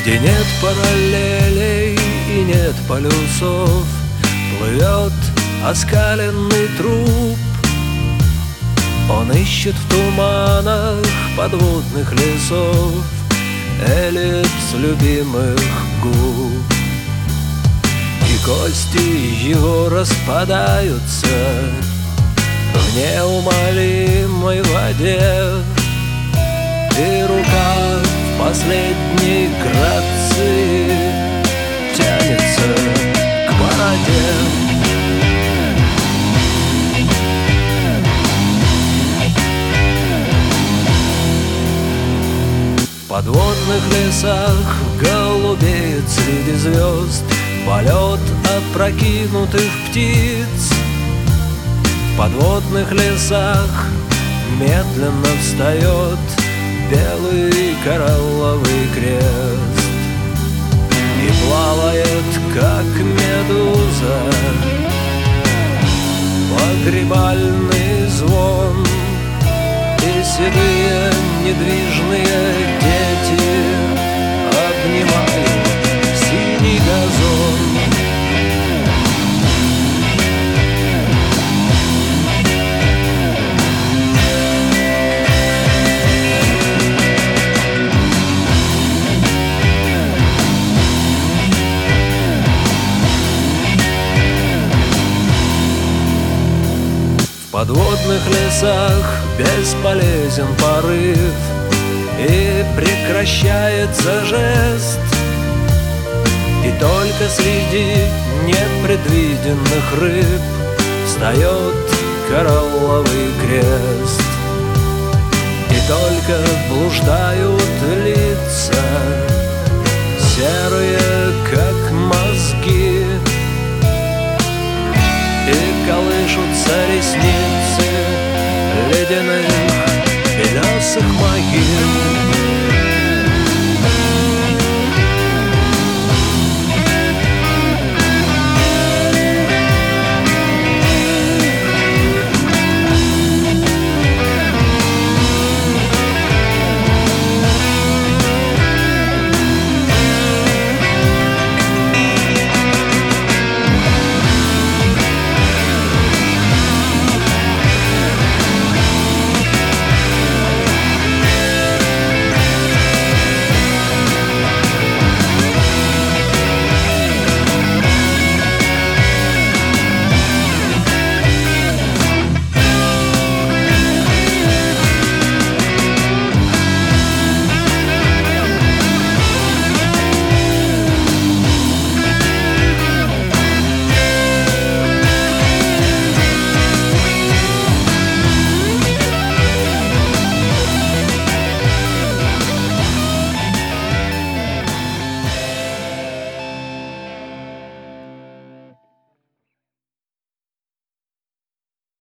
Где нет параллелей и нет полюсов, плывет оскаленный труп. Он ищет в туманах подводных лесов эллипс любимых губ. И кости его распадаются в неумолимой воде, и рука в последней грации тянется к бороде. В подводных лесах голубеет среди звезд полет опрокинутых птиц. В подводных лесах медленно встает белый коралловый крест и плавает, как медуза, погребальный звон. И седые недвижные дети обнимают синий газон. В подводных лесах бесполезен порыв, и прекращается жест, и только среди непредвиденных рыб встает коралловый крест. И только блуждают лица, серые, как мозги, и колышутся ресницы ледяные.